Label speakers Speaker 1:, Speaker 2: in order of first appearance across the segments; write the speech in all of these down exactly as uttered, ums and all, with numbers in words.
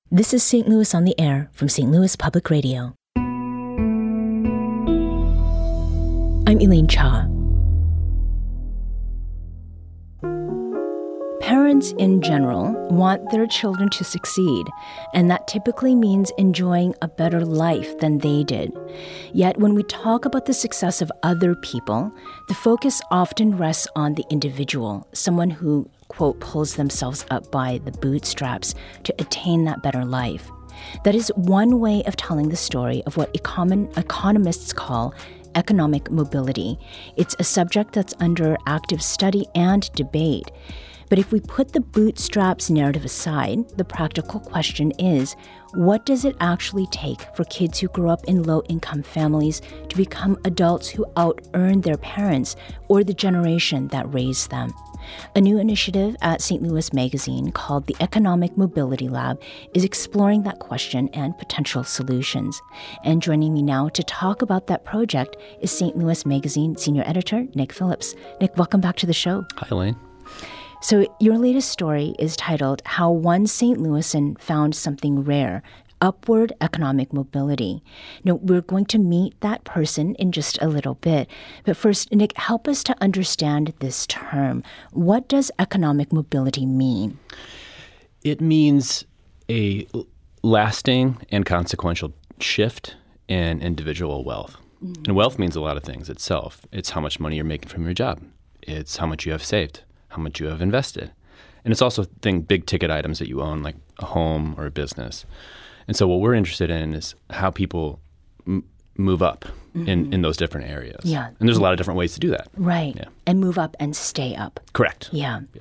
Speaker 1: This is Saint Louis on the Air from Saint Louis Public Radio. I'm Elaine Cha. Parents in general want their children to succeed, and that typically means enjoying a better life than they did. Yet when we talk about the success of other people, the focus often rests on the individual, someone who, quote, pulls themselves up by the bootstraps to attain that better life. That is one way of telling the story of what econ- economists call economic mobility. It's a subject that's under active study and debate. But if we put the bootstraps narrative aside, the practical question is, what does it actually take for kids who grew up in low-income families to become adults who out-earn their parents or the generation that raised them? A new initiative at Saint Louis Magazine called the Economic Mobility Lab is exploring that question and potential solutions. And joining me now to talk about that project is Saint Louis Magazine Senior Editor Nick Phillips. Nick, welcome back to the show.
Speaker 2: Hi, Elaine.
Speaker 1: So your latest story is titled How One Saint Louisan Found Something Rare, Upward Economic Mobility. Now, we're going to meet that person in just a little bit. But first, Nick, help us to understand this term. What does economic mobility mean?
Speaker 2: It means a lasting and consequential shift in individual wealth. Mm-hmm. And wealth means a lot of things itself. It's how much money you're making from your job. It's how much you have saved, how much you have invested. And it's also thing, big ticket items that you own, like a home or a business. And so what we're interested in is how people m- move up mm-hmm. in, in those different areas.
Speaker 1: Yeah.
Speaker 2: And there's a lot of different ways to do that.
Speaker 1: Right.
Speaker 2: Yeah.
Speaker 1: And move up and stay up.
Speaker 2: Correct.
Speaker 1: Yeah.
Speaker 2: yeah.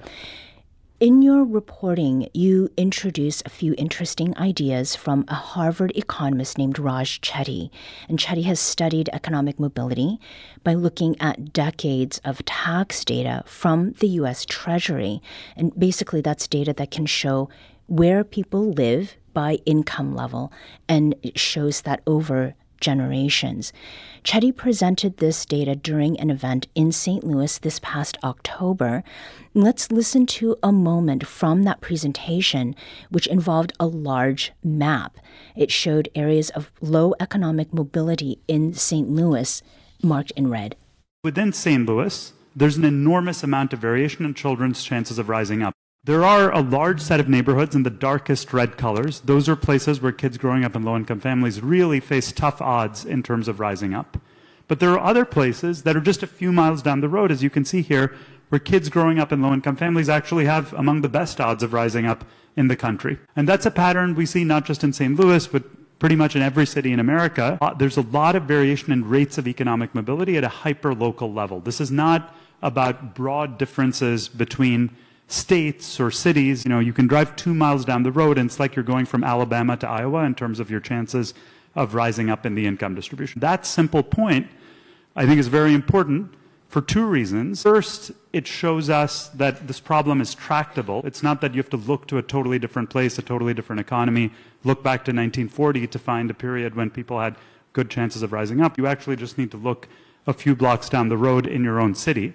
Speaker 1: In your reporting, you introduce a few interesting ideas from a Harvard economist named Raj Chetty. And Chetty has studied economic mobility by looking at decades of tax data from the U S Treasury. And basically, that's data that can show where people live by income level, and it shows that over generations. Chetty presented this data during an event in Saint Louis this past October. Let's listen to a moment from that presentation, which involved a large map. It showed areas of low economic mobility in Saint Louis, marked in red.
Speaker 3: Within Saint Louis, there's an enormous amount of variation in children's chances of rising up. There are a large set of neighborhoods in the darkest red colors. Those are places where kids growing up in low-income families really face tough odds in terms of rising up. But there are other places that are just a few miles down the road, as you can see here, where kids growing up in low-income families actually have among the best odds of rising up in the country. And that's a pattern we see not just in Saint Louis, but pretty much in every city in America. Uh, there's a lot of variation in rates of economic mobility at a hyper-local level. This is not about broad differences between states or cities. You know, you can drive two miles down the road and it's like you're going from Alabama to Iowa in terms of your chances of rising up in the income distribution. That simple point, I think, is very important for two reasons. First, it shows us that this problem is tractable. It's not that you have to look to a totally different place, a totally different economy, look back to nineteen forty to find a period when people had good chances of rising up. You actually just need to look a few blocks down the road in your own city.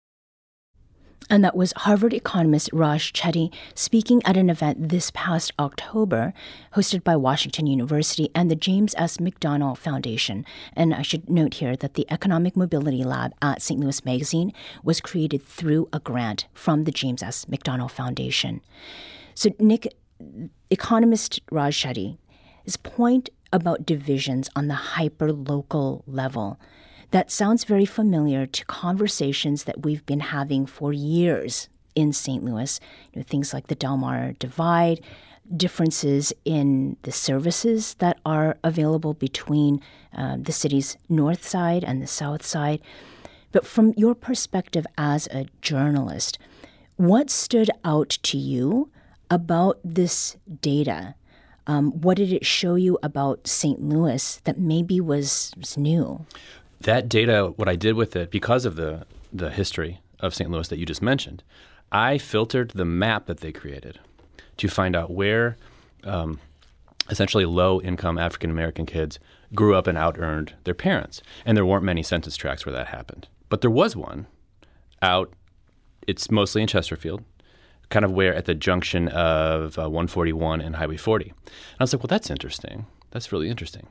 Speaker 1: And that was Harvard economist Raj Chetty speaking at an event this past October, hosted by Washington University and the James S. McDonald Foundation. And I should note here that the Economic Mobility Lab at Saint Louis Magazine was created through a grant from the James S. McDonald Foundation. So, Nick, economist Raj Chetty, his point about divisions on the hyper-local level, that sounds very familiar to conversations that we've been having for years in Saint Louis. You know, things like the Del Mar Divide, differences in the services that are available between uh, the city's north side and the south side. But from your perspective as a journalist, what stood out to you about this data? Um, what did it show you about Saint Louis that maybe was, was new?
Speaker 2: That data, what I did with it, because of the, the history of Saint Louis that you just mentioned, I filtered the map that they created to find out where um, essentially low-income African-American kids grew up and out-earned their parents. And there weren't many census tracts where that happened. But there was one out, it's mostly in Chesterfield, kind of where at the junction of uh, one forty-one and Highway forty. And I was like, well, that's interesting. That's really interesting.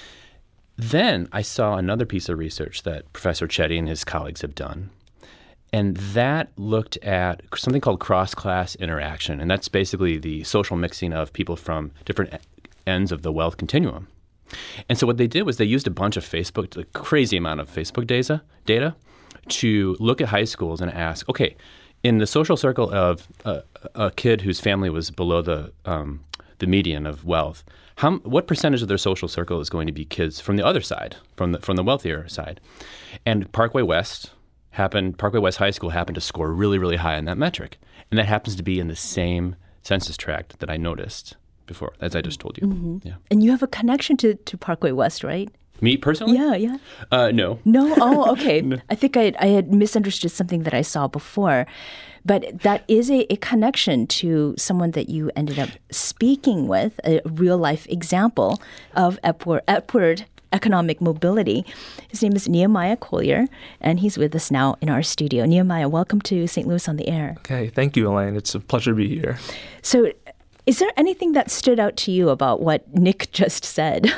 Speaker 2: Then I saw another piece of research that Professor Chetty and his colleagues have done. And that looked at something called cross-class interaction. And that's basically the social mixing of people from different ends of the wealth continuum. And so what they did was they used a bunch of Facebook, a crazy amount of Facebook data, data to look at high schools and ask, okay, in the social circle of a, a kid whose family was below the um, the median of wealth, how what percentage of their social circle is going to be kids from the other side, from the from the wealthier side? And Parkway West happened, Parkway West High School happened to score really, really high on that metric. And that happens to be in the same census tract that I noticed before, as I just told you.
Speaker 1: Mm-hmm.
Speaker 2: Yeah.
Speaker 1: And you have a connection to, to Parkway West, right?
Speaker 2: Me personally?
Speaker 1: Yeah, yeah.
Speaker 2: Uh, no.
Speaker 1: No? Oh, okay.
Speaker 2: No.
Speaker 1: I think I, I had misunderstood something that I saw before. But that is a, a connection to someone that you ended up speaking with, a real-life example of upward, upward economic mobility. His name is Nehemiah Collier, and he's with us now in our studio. Nehemiah, welcome to Saint Louis on the Air.
Speaker 4: Okay, thank you, Elaine. It's a pleasure to be here.
Speaker 1: So is there anything that stood out to you about what Nick just said?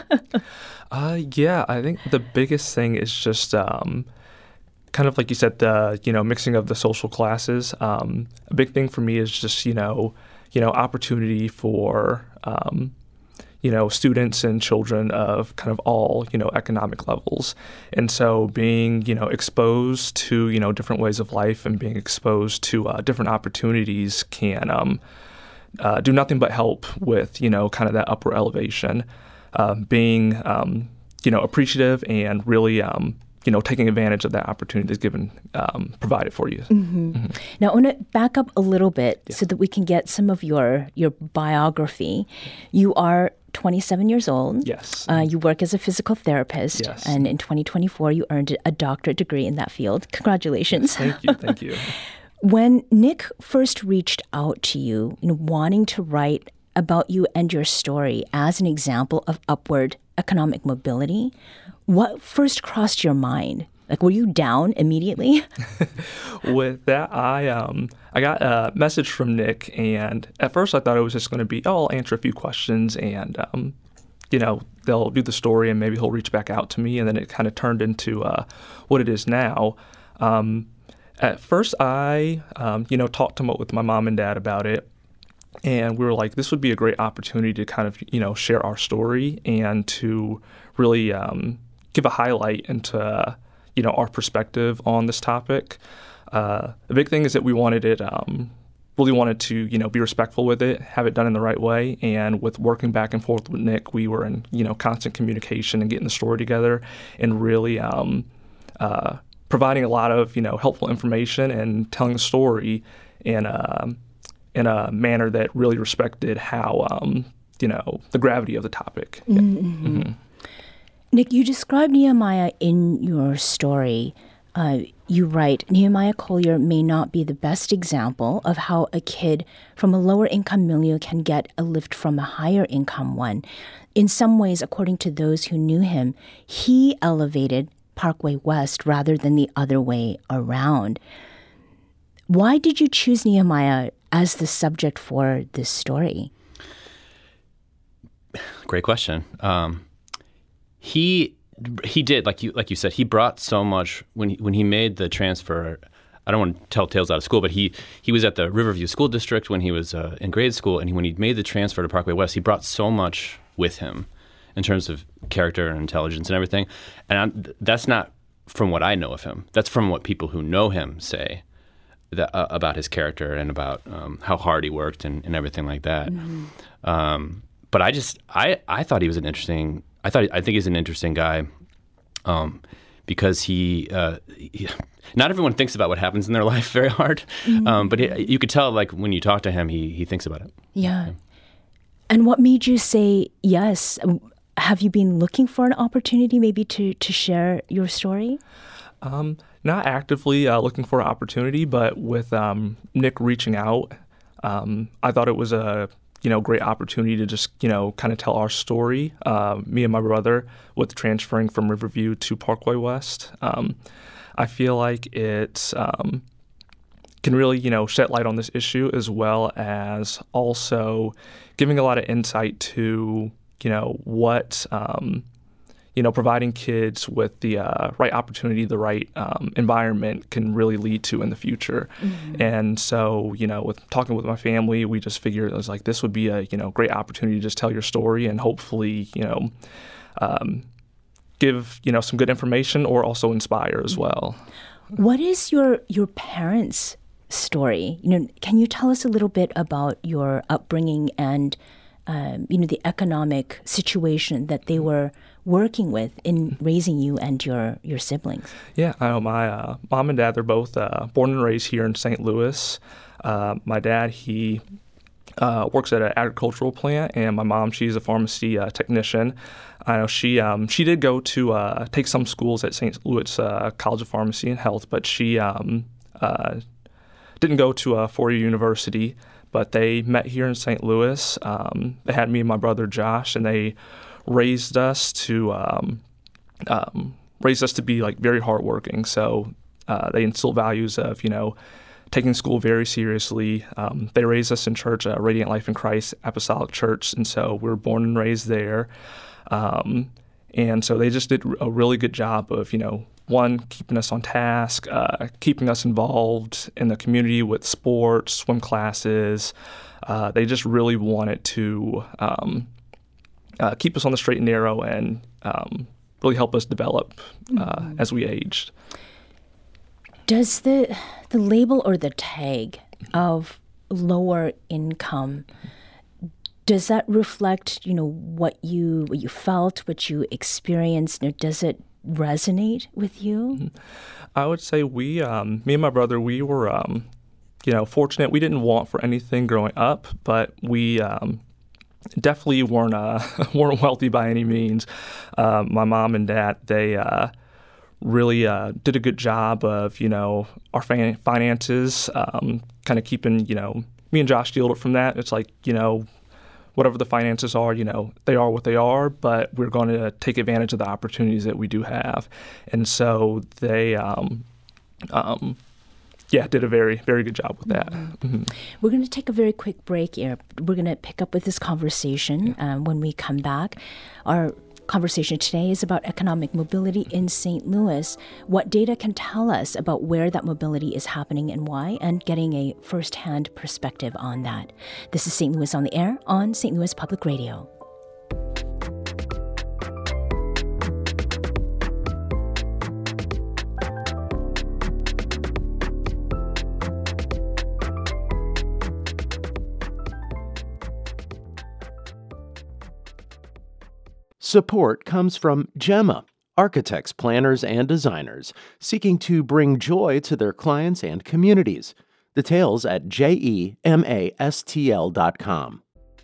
Speaker 4: uh, yeah, I think the biggest thing is just um, kind of like you said, the you know mixing of the social classes. Um, a big thing for me is just you know you know opportunity for um, you know, students and children of kind of all, you know, economic levels. And so being, you know, exposed to, you know, different ways of life and being exposed to uh, different opportunities can um, uh, do nothing but help with, you know, kind of that upward elevation, uh, being, um, you know, appreciative and really, um, you know, taking advantage of that opportunity that's given, um, provided for you.
Speaker 1: Mm-hmm. Mm-hmm. Now, I want to back up a little bit yeah. so that we can get some of your, your biography. You are twenty-seven years old.
Speaker 4: Yes.
Speaker 1: Uh, you work as a physical therapist.
Speaker 4: Yes.
Speaker 1: And in twenty twenty-four, you earned a doctorate degree in that field. Congratulations.
Speaker 4: Thank you. Thank you.
Speaker 1: When Nick first reached out to you, you know, wanting to write about you and your story as an example of upward economic mobility, what first crossed your mind? Like, were you down immediately?
Speaker 4: With that, I um I got a message from Nick, and at first I thought it was just going to be, oh, I'll answer a few questions, and um, you know, they'll do the story, and maybe he'll reach back out to me, and then it kind of turned into uh, what it is now. Um, at first, I um, you know talked to my, with my mom and dad about it, and we were like, this would be a great opportunity to kind of you know share our story and to really um, give a highlight into uh, you know, our perspective on this topic. Uh, the big thing is that we wanted it, um, really wanted to, you know, be respectful with it, have it done in the right way. And with working back and forth with Nick, we were in, you know, constant communication and getting the story together and really um, uh, providing a lot of, you know, helpful information and telling the story in a, in a manner that really respected how, um, you know, the gravity of the topic.
Speaker 1: Mm-hmm. Mm-hmm. Nick, you describe Nehemiah in your story. Uh, you write, Nehemiah Collier may not be the best example of how a kid from a lower income milieu can get a lift from a higher income one. In some ways, according to those who knew him, he elevated Parkway West rather than the other way around. Why did you choose Nehemiah as the subject for this story?
Speaker 2: Great question. Um, He he did like you like you said. He brought so much when he, when he made the transfer. I don't want to tell tales out of school, but he he was at the Riverview School District when he was uh, in grade school, and he, when he made the transfer to Parkway West, he brought so much with him in terms of character and intelligence and everything. And I'm, that's not from what I know of him. That's from what people who know him say that, uh, about his character and about um, how hard he worked and, and everything like that. Mm-hmm. Um, but I just I I thought he was an interesting. I thought I think he's an interesting guy, um, because he, uh, he. Not everyone thinks about what happens in their life very hard, mm-hmm. um, but he, you could tell, like when you talk to him, he he thinks about it.
Speaker 1: Yeah. yeah. And what made you say yes? Have you been looking for an opportunity, maybe to to share your story?
Speaker 4: Um, not actively uh, looking for an opportunity, but with um, Nick reaching out, um, I thought it was a. you know, great opportunity to just, you know, kind of tell our story, uh, me and my brother, with transferring from Riverview to Parkway West. Um, I feel like it's, um, can really, you know, shed light on this issue, as well as also giving a lot of insight to, you know, what, um, you know, providing kids with the uh, right opportunity, the right um, environment can really lead to in the future. Mm-hmm. And so, you know, with talking with my family, we just figured it was like, this would be a, you know, great opportunity to just tell your story and hopefully, you know, um, give, you know, some good information or also inspire as well.
Speaker 1: What is your, your parents' story? You know, can you tell us a little bit about your upbringing and, um, you know, the economic situation that they were working with in raising you and your, your siblings?
Speaker 4: Yeah, I know my uh, mom and dad, they're both uh, born and raised here in Saint Louis. Uh, my dad, he uh, works at an agricultural plant, and my mom, she's a pharmacy uh, technician. I know she um, she did go to uh, take some schools at Saint Louis uh, College of Pharmacy and Health, but she um, uh, didn't go to a four-year university. But they met here in Saint Louis. Um, they had me and my brother Josh, and they raised us to um, um, raised us to be like very hardworking. So uh, they instilled values of, you know, taking school very seriously. Um, they raised us in church, uh, Radiant Life in Christ Apostolic Church, and so we were born and raised there. Um, and so they just did a really good job of, you know, one, keeping us on task, uh, keeping us involved in the community with sports, swim classes. Uh, they just really wanted to um, uh, keep us on the straight and narrow and um, really help us develop uh, mm-hmm. as we aged.
Speaker 1: Does the the label or the tag of lower income, does that reflect, you know, what you what you felt, what you experienced? You know, does it resonate with you?
Speaker 4: I would say we, um, me and my brother, we were, um, you know, fortunate. We didn't want for anything growing up, but we um, definitely weren't uh, weren't wealthy by any means. Uh, my mom and dad, they uh, really uh, did a good job of, you know, our fin- finances, um, kind of keeping, you know, me and Josh shielded from that. It's like, you know, whatever the finances are, you know, they are what they are, but we're going to take advantage of the opportunities that we do have. And so they, um, um, yeah, did a very, very good job with that. Mm-hmm. Mm-hmm.
Speaker 1: We're going to take a very quick break here. We're going to pick up with this conversation yeah. um, when we come back. Our conversation today is about economic mobility in Saint Louis, what data can tell us about where that mobility is happening and why, and getting a first-hand perspective on that. This is Saint Louis on the Air on Saint Louis Public Radio.
Speaker 5: Support comes from Gemma, architects, planners, and designers seeking to bring joy to their clients and communities. Details at gemastl dot com.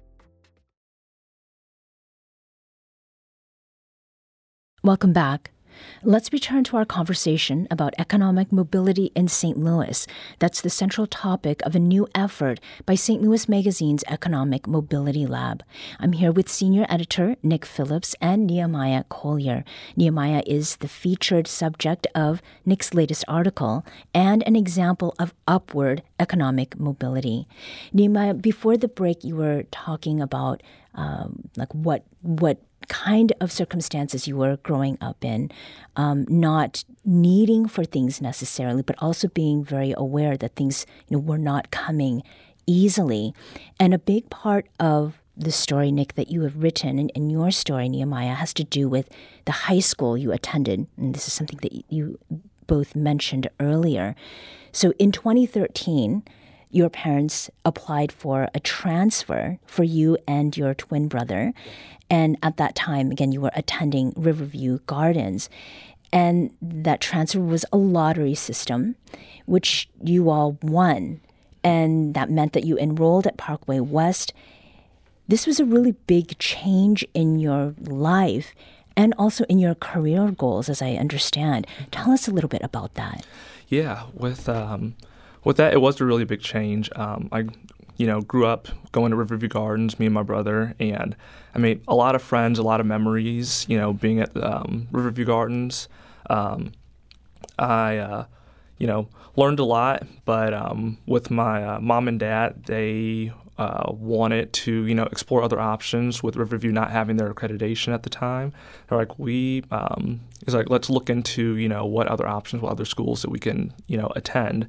Speaker 1: Welcome back. Let's return to our conversation about economic mobility in Saint Louis. That's the central topic of a new effort by Saint Louis Magazine's Economic Mobility Lab. I'm here with senior editor Nick Phillips and Nehemiah Collier. Nehemiah is the featured subject of Nick's latest article and an example of upward economic mobility. Nehemiah, before the break, you were talking about um, like what what kind of circumstances you were growing up in, um, not needing for things necessarily, but also being very aware that things, you know, were not coming easily. And a big part of the story, Nick, that you have written, and, and your story, Nehemiah, has to do with the high school you attended. And this is something that you both mentioned earlier. So in twenty thirteen, your parents applied for a transfer for you and your twin brother. And at that time, again, you were attending Riverview Gardens. And that transfer was a lottery system, which you all won. And that meant that you enrolled at Parkway West. This was a really big change in your life and also in your career goals, as I understand. Tell us a little bit about that.
Speaker 4: Yeah, with um, with that, it was a really big change. Um, I, you know, grew up going to Riverview Gardens, me and my brother, and I made a lot of friends, a lot of memories, you know, being at um, Riverview Gardens. Um, I, uh, you know, learned a lot. But um, with my uh, mom and dad, they uh, wanted to, you know, explore other options with Riverview not having their accreditation at the time. They're like, we, um, it's like, let's look into, you know, what other options, what other schools that we can, you know, attend.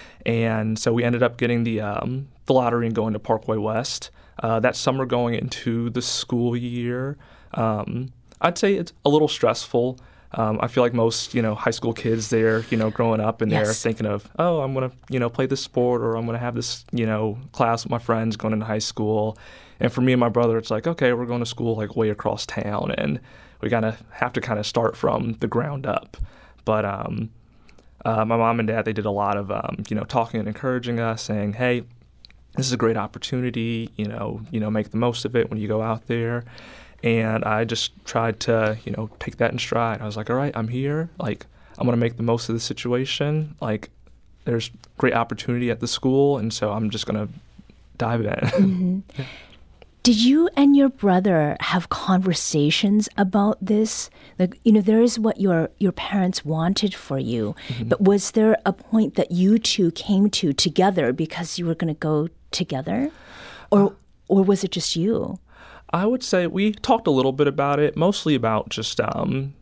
Speaker 4: And so we ended up getting the um, the lottery and going to Parkway West. Uh, that summer going into the school year, um, I'd say it's a little stressful. Um, I feel like most, you know, high school kids there, you know, growing up and
Speaker 1: Yes.
Speaker 4: they're thinking of, oh, I'm going to, you know, play this sport, or I'm going to have this, you know, class with my friends going into high school. And for me and my brother, it's like, okay, we're going to school like way across town, and we kind of have to kind of start from the ground up. But um, uh, my mom and dad, they did a lot of, um, you know, talking and encouraging us, saying, hey, this is a great opportunity, you know, you know, make the most of it when you go out there. And I just tried to, you know, take that in stride. I was like, all right, I'm here. Like, I'm going to make the most of the situation. Like, there's great opportunity at the school, and so I'm just going to dive in.
Speaker 1: Mm-hmm. Yeah. Did you and your brother have conversations about this? Like, you know, there is what your, your parents wanted for you, mm-hmm. but was there a point that you two came to together because you were going to go together? Or, or was it just you?
Speaker 4: I would say we talked a little bit about it, mostly about just um,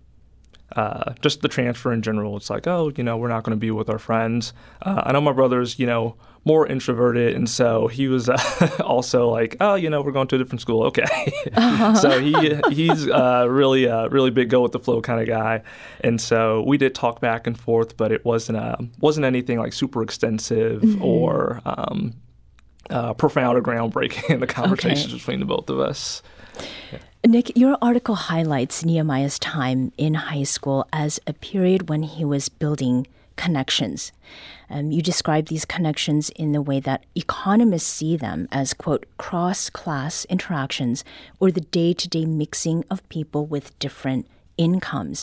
Speaker 4: uh, just the transfer in general. It's like, oh, you know, we're not going to be with our friends. Uh, I know my brother's, you know, more introverted, and so he was uh, also like, oh, you know, we're going to a different school. Okay. Uh-huh. So he he's uh, really, uh, really big go with the flow kind of guy. And so we did talk back and forth, but it wasn't, uh, wasn't anything like super extensive mm-hmm. or um Uh, profound or groundbreaking in the conversations okay. between the both of us. Yeah.
Speaker 1: Nick, your article highlights Nehemiah's time in high school as a period when he was building connections. Um, you describe these connections in the way that economists see them as, quote, cross-class interactions or the day-to-day mixing of people with different incomes.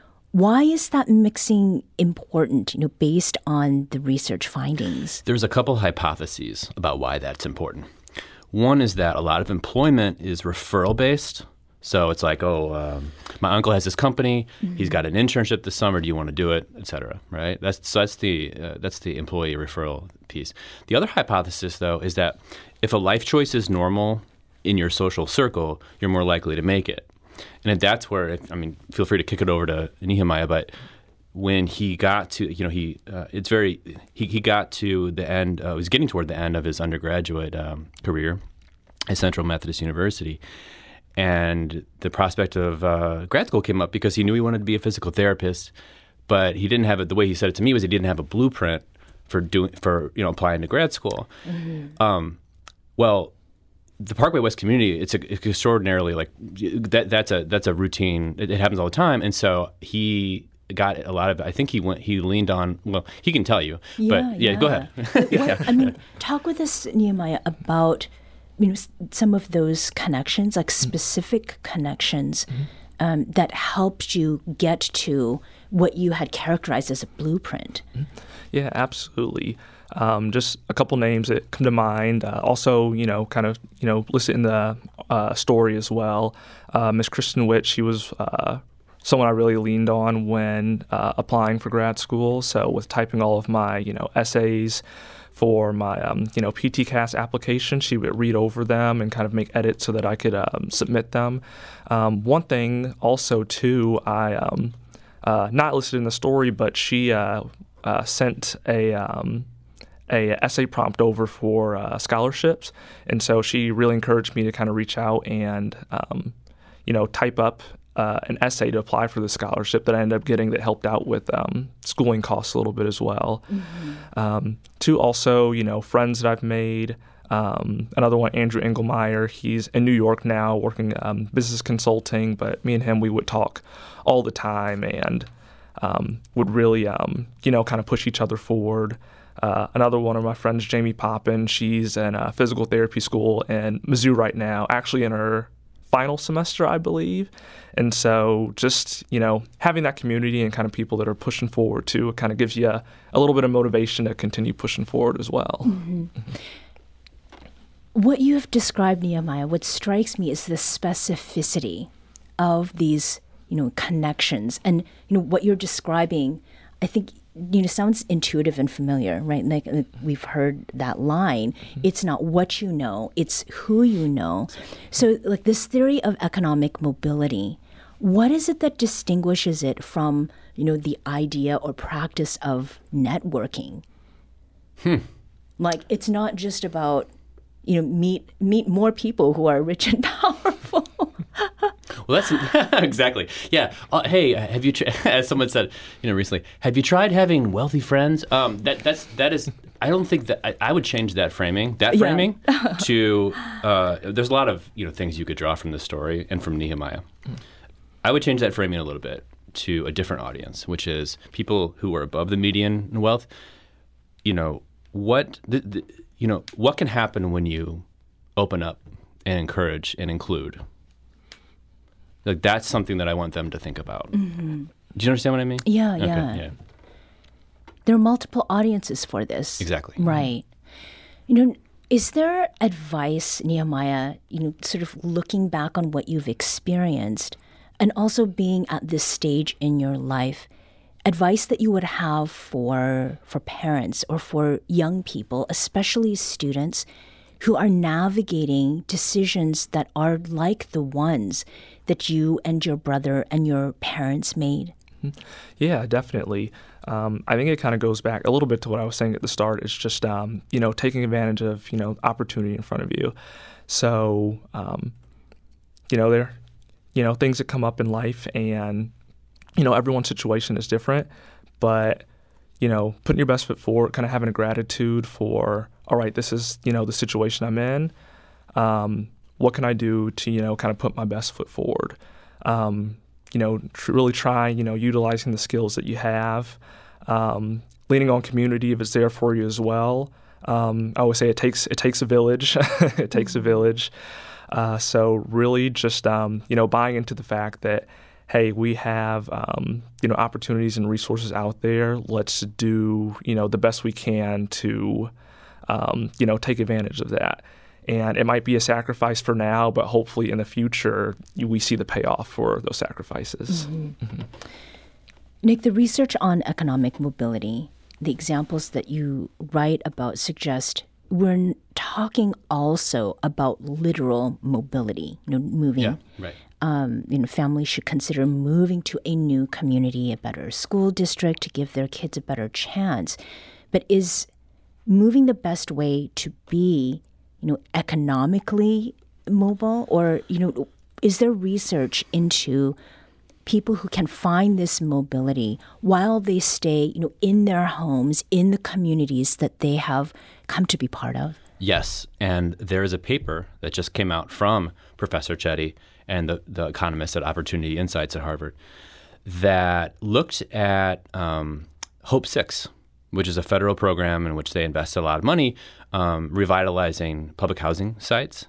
Speaker 1: Why is that mixing important, you know, based on the research findings?
Speaker 2: There's a couple hypotheses about why that's important. One is that a lot of employment is referral-based. So it's like, oh, um, my uncle has this company. Mm-hmm. He's got an internship this summer. Do you want to do it, et cetera, right? That's, so that's, the, uh, that's the employee referral piece. The other hypothesis, though, is that if a life choice is normal in your social circle, you're more likely to make it. And that's where, I mean, feel free to kick it over to Nehemiah, but when he got to, you know, he, uh, it's very, he, he got to the end, uh, was getting toward the end of his undergraduate um, career at Central Methodist University. And the prospect of uh, grad school came up because he knew he wanted to be a physical therapist, but he didn't have it, the way he said it to me was he didn't have a blueprint for doing, for, you know, applying to grad school. Mm-hmm. Um, well, the Parkway West community, it's, a, it's extraordinarily like that. That's a that's a routine. It, it happens all the time, and so he got a lot of. I think he went. He leaned on. Well, he can tell you.
Speaker 1: Yeah,
Speaker 2: but yeah,
Speaker 1: yeah.
Speaker 2: go ahead.
Speaker 1: What, I mean, talk with us, Nehemiah, about you know some of those connections, like specific mm-hmm. connections mm-hmm. um, that helped you get to what you had characterized as a blueprint.
Speaker 4: Mm-hmm. Yeah, absolutely. Um, just a couple names that come to mind. Uh, also, you know, kind of, you know, listed in the uh, story as well. Uh, Miss Kristen Witt, she was uh, someone I really leaned on when uh, applying for grad school. So with typing all of my, you know, essays for my, um, you know, P T C A S application, she would read over them and kind of make edits so that I could um, submit them. Um, one thing also, too, I, um, uh, not listed in the story, but she uh, uh, sent a... Um, a essay prompt over for uh, scholarships. And so she really encouraged me to kind of reach out and, um, you know, type up uh, an essay to apply for the scholarship that I ended up getting that helped out with um, schooling costs a little bit as well. Mm-hmm. Um, two, also, you know, friends that I've made. Um, another one, Andrew Engelmeyer, he's in New York now working um, business consulting, but me and him, we would talk all the time and um, would really, um, you know, kind of push each other forward. Uh, another one of my friends, Jamie Poppin, she's in a physical therapy school in Mizzou right now, actually in her final semester, I believe. And so just, you know, having that community and kind of people that are pushing forward too, it kind of gives you a, a little bit of motivation to continue pushing forward as well.
Speaker 1: Mm-hmm. Mm-hmm. What you have described, Nehemiah, what strikes me is the specificity of these, you know, connections. And, you know, what you're describing, I think you know, sounds intuitive and familiar, right? Like, like we've heard that line. Mm-hmm. It's not what you know, it's who you know. So like this theory of economic mobility, what is it that distinguishes it from, you know, the idea or practice of networking?
Speaker 2: Hmm.
Speaker 1: Like, it's not just about, you know, meet meet more people who are rich and powerful.
Speaker 2: Well, that's exactly. Yeah. Uh, hey, have you, tr- as someone said, you know, recently, have you tried having wealthy friends? Um, that that's that is. I don't think that I, I would change that framing. That
Speaker 1: Yeah.
Speaker 2: framing to. Uh, there's a lot of you know things you could draw from this story and from Nehemiah. I would change that framing a little bit to a different audience, which is people who are above the median in wealth. You know what? The, the, you know what can happen when you open up and encourage and include. Like that's something that I want them to think about. Mm-hmm. Do you understand what I mean?
Speaker 1: Yeah,
Speaker 2: okay,
Speaker 1: yeah.
Speaker 2: yeah.
Speaker 1: There are multiple audiences for this.
Speaker 2: Exactly.
Speaker 1: Right. You know, is there advice, Nehemiah, you know, sort of looking back on what you've experienced and also being at this stage in your life, advice that you would have for for parents or for young people, especially students who are navigating decisions that are like the ones that you and your brother and your parents made?
Speaker 4: Yeah, definitely. Um, I think it kind of goes back a little bit to what I was saying at the start. It's just, um, you know, taking advantage of, you know, opportunity in front of you. So, um, you know, there, you know, things that come up in life and, you know, everyone's situation is different, but, you know, putting your best foot forward, kind of having a gratitude for, all right, this is, you know, the situation I'm in. Um, what can I do to, you know, kind of put my best foot forward? Um, you know, tr- really try, you know, utilizing the skills that you have, um, leaning on community if it's there for you as well. Um, I always say it takes it takes a village. It takes a village. Uh, so really just, um, you know, buying into the fact that, hey, we have, um, you know, opportunities and resources out there. Let's do, you know, the best we can to, um, you know, take advantage of that. And it might be a sacrifice for now, but hopefully in the future, you, we see the payoff for those sacrifices.
Speaker 1: Mm-hmm.
Speaker 4: Mm-hmm.
Speaker 1: Nick, the research on economic mobility, the examples that you write about suggest we're talking also about literal mobility, you know, moving.
Speaker 2: Yeah, right.
Speaker 1: Um, you know, families should consider moving to a new community, a better school district to give their kids a better chance. But is moving the best way to be, you know, economically mobile? Or, you know, is there research into people who can find this mobility while they stay, you know, in their homes, in the communities that they have come to be part of?
Speaker 2: Yes, and there is a paper that just came out from Professor Chetty and the, the economists at Opportunity Insights at Harvard that looked at um, Hope Six, which is a federal program in which they invest a lot of money um, revitalizing public housing sites.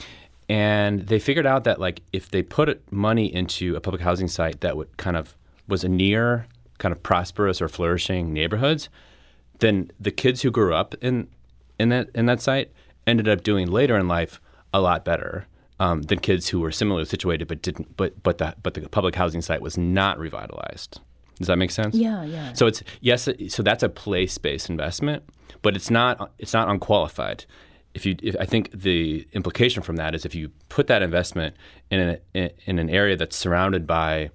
Speaker 2: And they figured out that, like, if they put money into a public housing site that would kind of was a near kind of prosperous or flourishing neighborhoods, then the kids who grew up in in that in that site ended up doing later in life a lot better um, than kids who were similarly situated but didn't. But but the but the public housing site was not revitalized. Does that make sense?
Speaker 1: Yeah, yeah.
Speaker 2: So it's yes. So that's a place-based investment, but it's not it's not unqualified. If you, if, I think the implication from that is if you put that investment in an in, in an area that's surrounded by,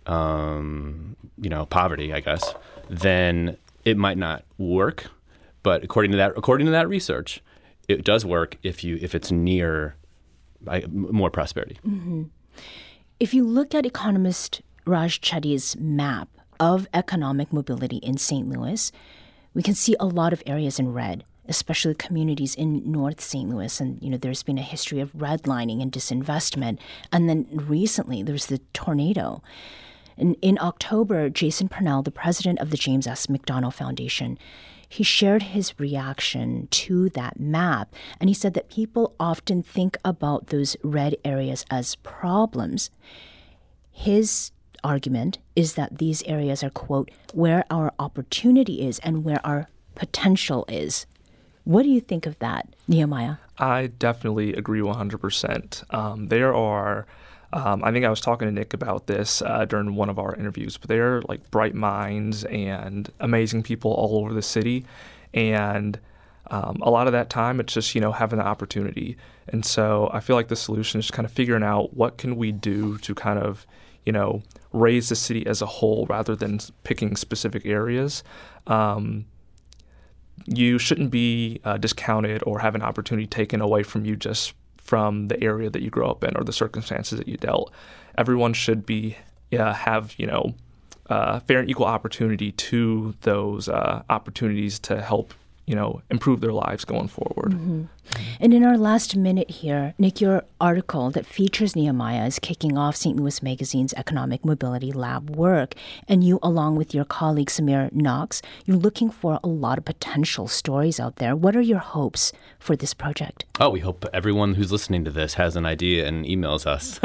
Speaker 2: um, you know, poverty, I guess, then it might not work. But according to that, according to that research, it does work if you if it's near like, more prosperity.
Speaker 1: Mm-hmm. If you look at economist Raj Chetty's map of economic mobility in Saint Louis, we can see a lot of areas in red, especially communities in North Saint Louis. And, you know, there's been a history of redlining and disinvestment. And then recently there's the tornado. And in October, Jason Purnell, the president of the James S. McDonnell Foundation, he shared his reaction to that map. And he said that people often think about those red areas as problems. His argument is that these areas are, quote, where our opportunity is and where our potential is. What do you think of that, Nehemiah?
Speaker 4: I definitely agree one hundred percent. Um, there are Um, I think I was talking to Nick about this uh, during one of our interviews, but they're like bright minds and amazing people all over the city. And um, a lot of that time, it's just, you know, having the opportunity. And so I feel like the solution is just kind of figuring out what can we do to kind of, you know, raise the city as a whole rather than picking specific areas. Um, you shouldn't be uh, discounted or have an opportunity taken away from you just from the area that you grew up in or the circumstances that you dealt. Everyone should be yeah, have, you know, uh, fair and equal opportunity to those uh, opportunities to help, you know, improve their lives going forward.
Speaker 1: Mm-hmm. And in our last minute here, Nick, your article that features Nehemiah is kicking off Saint Louis Magazine's Economic Mobility Lab work. And you, along with your colleague Samir Knox, you're looking for a lot of potential stories out there. What are your hopes for this project?
Speaker 2: Oh, we hope everyone who's listening to this has an idea and emails us.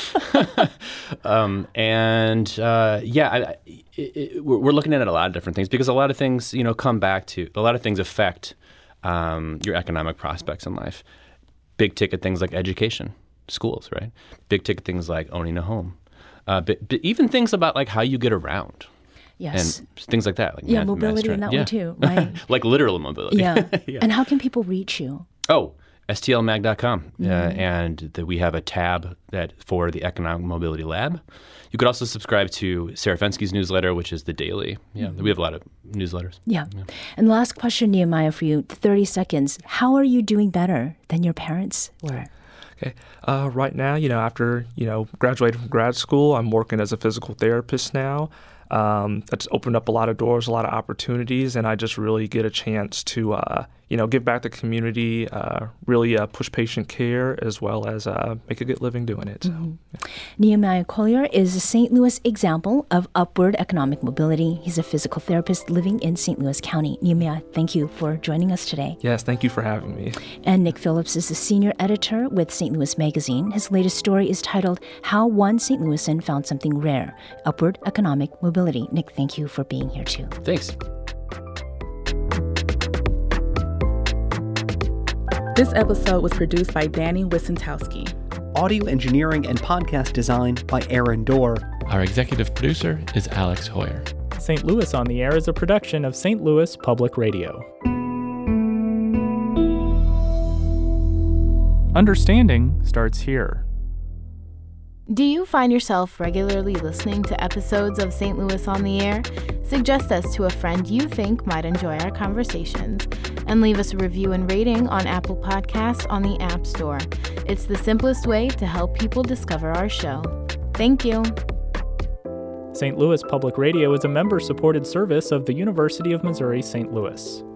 Speaker 2: um, and uh, yeah, I, it, it, we're looking at a lot of different things because a lot of things, you know, come back to, a lot of things affect Um, your economic prospects in life. Big ticket things like education, schools, right? Big ticket things like owning a home. Uh, but, but even things about like how you get around.
Speaker 1: Yes.
Speaker 2: And things like that. Like
Speaker 1: yeah,
Speaker 2: mass,
Speaker 1: mobility
Speaker 2: mass
Speaker 1: in that
Speaker 2: yeah.
Speaker 1: way too, right?
Speaker 2: Like literal mobility.
Speaker 1: Yeah.
Speaker 2: yeah.
Speaker 1: And how can people reach you?
Speaker 2: Oh, S T L mag dot com.
Speaker 1: Mm-hmm.
Speaker 2: Uh, and the, we have a tab that for the Economic Mobility Lab. You could also subscribe to Sarah Fenske's newsletter, which is the daily. Yeah, mm-hmm. We have a lot of newsletters.
Speaker 1: Yeah.
Speaker 2: yeah.
Speaker 1: And the last question, Nehemiah, for you, thirty seconds. How are you doing better than your parents were?
Speaker 4: Okay. Uh, right now, you know, after, you know, graduating from grad school, I'm working as a physical therapist now. Um, that's opened up a lot of doors, a lot of opportunities, and I just really get a chance to, uh, you know, give back to the community, uh, really uh, push patient care, as well as uh, make a good living doing it. So,
Speaker 1: Mm-hmm.
Speaker 4: yeah.
Speaker 1: Nehemiah Collier is a Saint Louis example of upward economic mobility. He's a physical therapist living in Saint Louis County. Nehemiah, thank you for joining us today.
Speaker 4: Yes, thank you for having me.
Speaker 1: And Nick Phillips is a senior editor with Saint Louis Magazine. His latest story is titled How One Saint Louisan Found Something Rare, Upward Economic Mobility. Nick, thank you for being here too.
Speaker 2: Thanks.
Speaker 6: This episode was produced by Danny Wissentowski.
Speaker 7: Audio engineering and podcast design by Aaron Dorr.
Speaker 8: Our executive producer is Alex Hoyer.
Speaker 9: Saint Louis on the Air is a production of Saint Louis Public Radio. Understanding starts here.
Speaker 10: Do you find yourself regularly listening to episodes of Saint Louis on the Air? Suggest us to a friend you think might enjoy our conversations, and leave us a review and rating on Apple Podcasts on the App Store. It's the simplest way to help people discover our show. Thank you.
Speaker 9: Saint Louis Public Radio is a member-supported service of the University of Missouri Saint Louis.